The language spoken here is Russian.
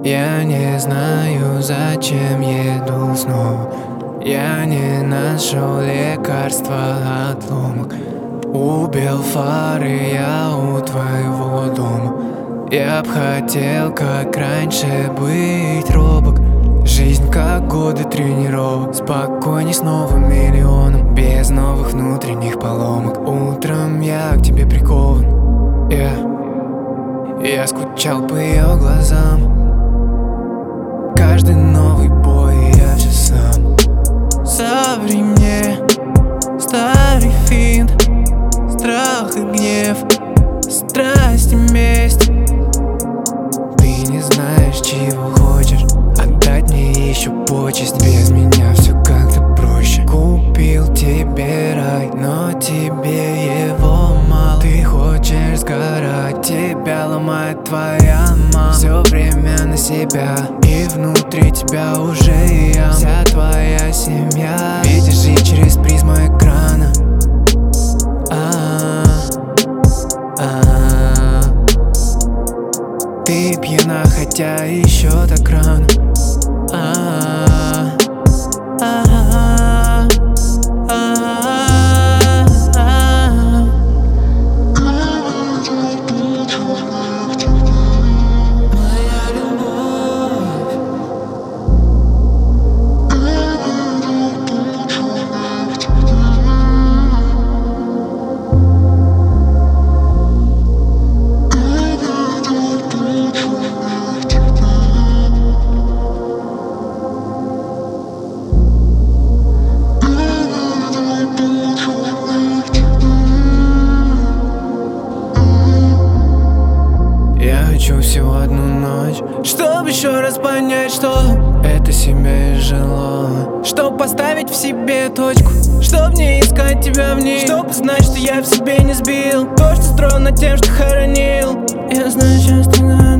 Я не знаю, зачем еду снова. Я не нашел лекарства от ломок. Убил фары я у твоего дома. Я б хотел, как раньше, быть робок. Жизнь как годы тренировок. Спокойней с новым миллионом, без новых внутренних поломок. Утром я к тебе прикован. Я скучал по ее глазам. Каждый новый бой я все сам. Соври мне старый финт, страх и гнев, страсть и месть. Ты не знаешь, чего хочешь, отдать мне еще почесть. Без меня все как-то проще. Купил тебе рай, но тебе его мало. Ты хочешь сгорать, тебя ломает твоя мама. Все время на себя, и внутри тебя уже я. Вся твоя семья, видишь жизнь через призму экрана. Ты пьяна, хотя еще так рано. Хочу всего одну ночь, чтобы еще раз понять, что это себя изжило. Чтоб поставить в себе точку, чтоб не искать тебя в ней. Чтоб знать, что я в себе не сбил то, что строил над тем, что хоронил. Я знаю, сейчас ты